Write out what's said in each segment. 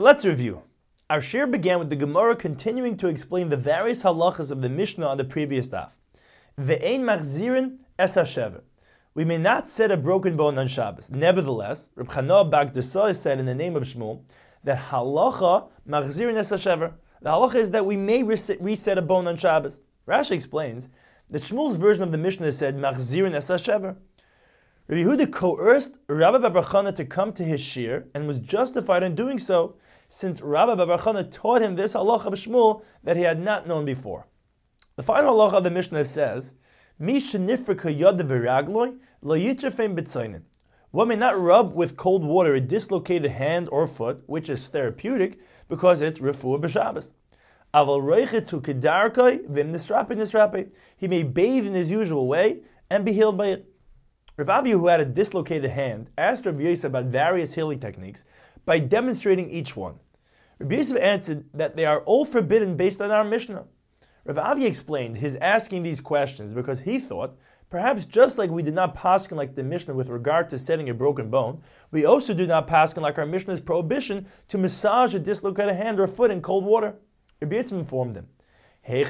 So let's review. Our shir began with the Gemara continuing to explain the various halachas of the Mishnah on the previous daf. Ve'ein machzirin es hashever. We may not set a broken bone on Shabbos. Nevertheless, Reb Chanah Bar Gdusah said in the name of Shmuel that halacha machzirin es hashever. The halacha is that we may reset a bone on Shabbos. Rashi explains that Shmuel's version of the Mishnah said machzirin es hashever. Rabbi Yehuda coerced Rabbi Bar Chana to come to his shir and was justified in doing so, since Rabbi Bar Chana taught him this halacha of Shmuel that he had not known before. The final halacha of the Mishnah says, Mi shenifrika yad v'ragloi lo yitrefein b'tzainin. One may not rub with cold water a dislocated hand or foot, which is therapeutic, because it's refuah b'Shabbos. Aval roichetzu kedarkoi v'im nisrape. He may bathe in his usual way and be healed by it. Rav Avi, who had a dislocated hand, asked Rav Yosef about various healing techniques by demonstrating each one. Rav Yosef answered that they are all forbidden based on our Mishnah. Rav Avi explained his asking these questions because he thought, perhaps just like we did not paskin like the Mishnah with regard to setting a broken bone, we also do not paskin like our Mishnah's prohibition to massage a dislocated hand or foot in cold water. Rav Yosef informed him, where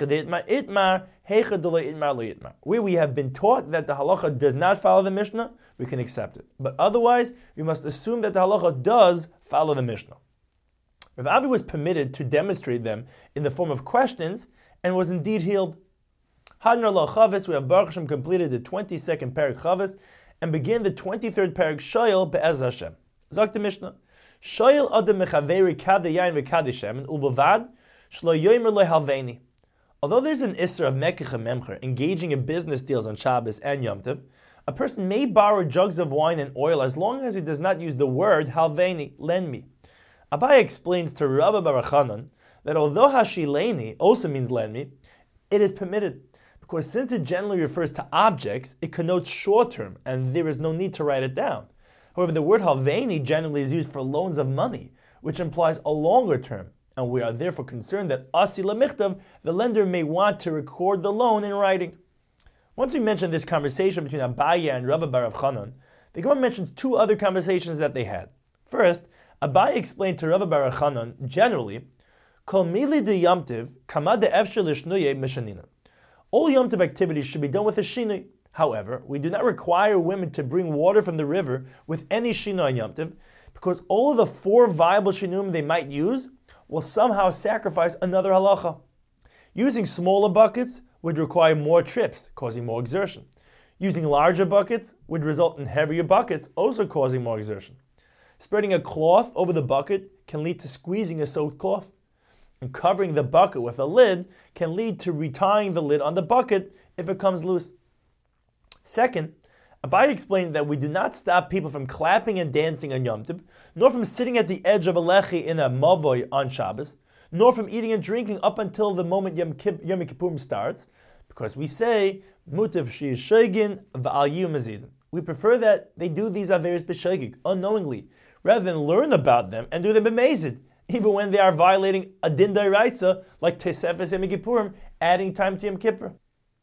we have been taught that the halacha does not follow the Mishnah, we can accept it. But otherwise, we must assume that the halacha does follow the Mishnah. Rav Avi was permitted to demonstrate them in the form of questions and was indeed healed. Hadnar lo Chavis, we have Baruch Hashem completed the 22nd parak Chavis and begin the 23rd parak Shoyel be'ez Hashem. Zok the Mishnah, Shoyel adam mechaveri kadeh yain v'kadeh shemen u'bavad shlo yomer lo halveini. Although there's an isser of mekich and memcher, engaging in business deals on Shabbos and Yom Tov, a person may borrow jugs of wine and oil as long as he does not use the word halveini, lend me. Abai explains to Rabbi Bar Chanan that although hashileni also means lend me, it is permitted, because since it generally refers to objects, it connotes short term, and there is no need to write it down. However, the word halveini generally is used for loans of money, which implies a longer term, and we are therefore concerned that asi lamichtav, the lender may want to record the loan in writing. Once we mentioned this conversation between Abaye and Rabbi Bar Chanan, the Gemara mentions two other conversations that they had. First, Abaye explained to Rabbi Bar Chanan generally, Kol mili de yamtiv kama de efshel lishnuye mishanina. All Yom Tov activities should be done with a shinui. However, we do not require women to bring water from the river with any shinui on Yom Tov, because all of the four viable shinuim they might use will somehow sacrifice another halacha. Using smaller buckets would require more trips, causing more exertion. Using larger buckets would result in heavier buckets, also causing more exertion. Spreading a cloth over the bucket can lead to squeezing a soaked cloth. And covering the bucket with a lid can lead to retying the lid on the bucket if it comes loose. Second, Abai explained that we do not stop people from clapping and dancing on Yom Tov, nor from sitting at the edge of a lechi in a mavoy on Shabbos, nor from eating and drinking up until the moment Yom Kippurim starts, because we say, Mutav she'ishegin v'al yu mazidin. We prefer that they do these averes b'shegig, unknowingly, rather than learn about them and do them b'mezid, even when they are violating a din d'oraisa, like Tesefes Yom Kippurim, adding time to Yom Kippur.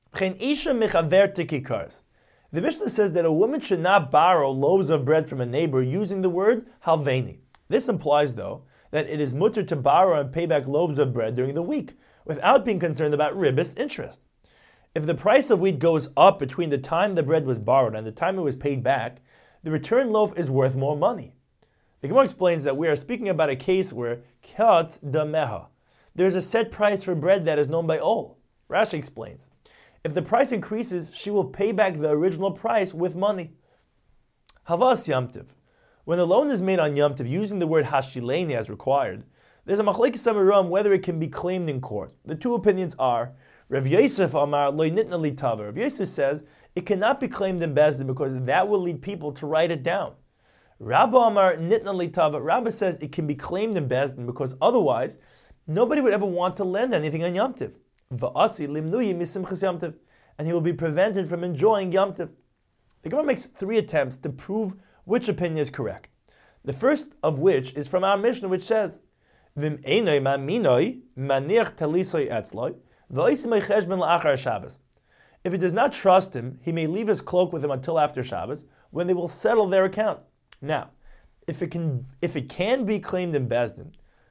The Mishnah says that a woman should not borrow loaves of bread from a neighbor using the word halveini. This implies, though, that it is mutter to borrow and pay back loaves of bread during the week, without being concerned about ribis interest. If the price of wheat goes up between the time the bread was borrowed and the time it was paid back, the return loaf is worth more money. The Gemara explains that we are speaking about a case where katz dameha. There is a set price for bread that is known by all. Rashi explains, if the price increases, she will pay back the original price with money. Havas Yom Tov. When the loan is made on Yom Tov using the word hashileni as required, there's a machlekes amarim whether it can be claimed in court. The two opinions are, Rav Yosef Amar lo nitna li tava. Rav Yosef says it cannot be claimed in Bezdin because that will lead people to write it down. Rabba Amar nitna li tava. Rabba says it can be claimed in Bezdin because otherwise nobody would ever want to lend anything on Yom Tov. Va'asi limnuyi misimchas Yom Tov, and he will be prevented from enjoying Yom Tov. The Gemara makes three attempts to prove which opinion is correct. The first of which is from our Mishnah, which says, Vim einoi ma'minoi maniach talisoi etzloi v'oisimoi cheshbon la'achar Shabbos. If he does not trust him, he may leave his cloak with him until after Shabbos, when they will settle their account. Now, if it can be claimed in Bezdin,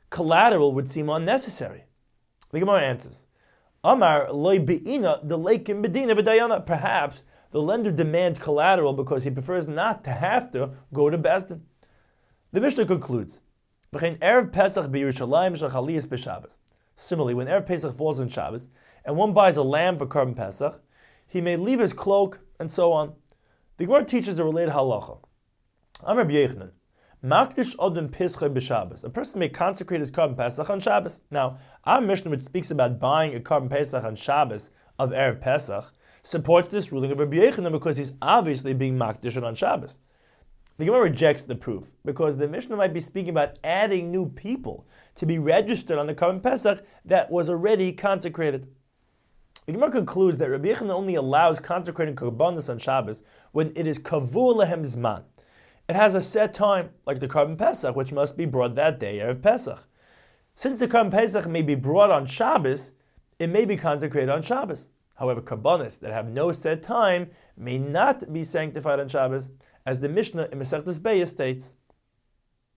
collateral would seem unnecessary. The Gemara answers, Amar loy be'ina deleikim bedina v'dayana. Perhaps the lender demands collateral because he prefers not to have to go to Bezdin. The Mishnah concludes, Erev Pesach b'Yerushalayim shachaliyas b'Shabbos. Similarly, when Erev Pesach falls on Shabbos, and one buys a lamb for Korban Pesach, he may leave his cloak, and so on. The Gemara teaches a related halacha. Amar B'Yechanan, Makdish Odin Pischei b'Shabbos. A person may consecrate his Korban Pesach on Shabbos. Now, our Mishnah, which speaks about buying a Korban Pesach on Shabbos of Erev Pesach, supports this ruling of Rabbi Yechanan because he's obviously being Makdish on Shabbos. The Gemara rejects the proof because the Mishnah might be speaking about adding new people to be registered on the Korban Pesach that was already consecrated. The Gemara concludes that Rabbi Yechanan only allows consecrating Korbanos on Shabbos when it is Kavur Lehem Zman. It has a set time, like the Korban Pesach, which must be brought that day, Erev Pesach. Since the Korban Pesach may be brought on Shabbos, it may be consecrated on Shabbos. However, Korbanos that have no set time may not be sanctified on Shabbos, as the Mishnah in Masechtas Beis states.